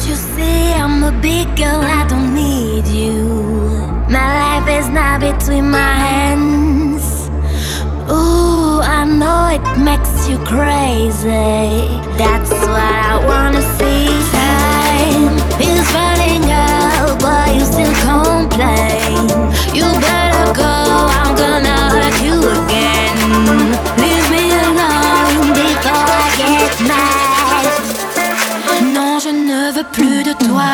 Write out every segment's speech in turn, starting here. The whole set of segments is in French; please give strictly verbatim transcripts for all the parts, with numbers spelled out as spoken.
you see I'm a big girl, I don't need you. My life is now between my hands. Ooh, I know it makes you crazy. That's what I wanna see. Time is running out, but you still complain. You better go, I'm gonna hurt you again. Leave me alone before I get mad. Non, je ne veux plus de toi.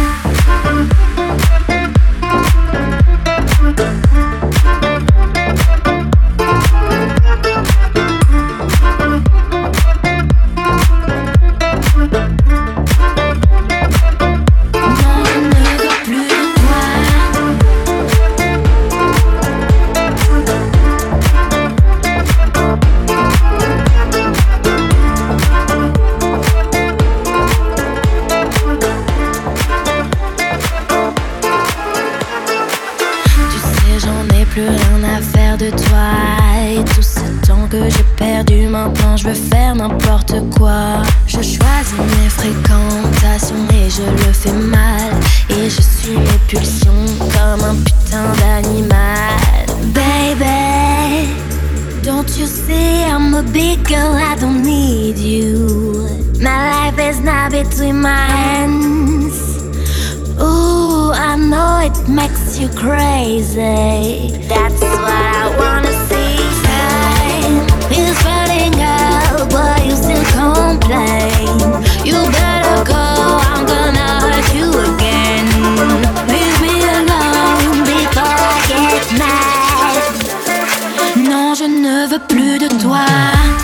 De toi et tout ce temps que j'ai perdu, maintenant je veux faire n'importe quoi. Je choisis mes fréquentations et je le fais mal, et je suis mes pulsions comme un putain d'animal. Baby, don't you see I'm a big girl, I don't need you. My life is now between my hands. Ooh, I know it makes you crazy. That's what I wanna see. Time is running out, but you still complain. You better go, I'm gonna hurt you again. Leave me alone before I get mad. Non, je ne veux plus de toi.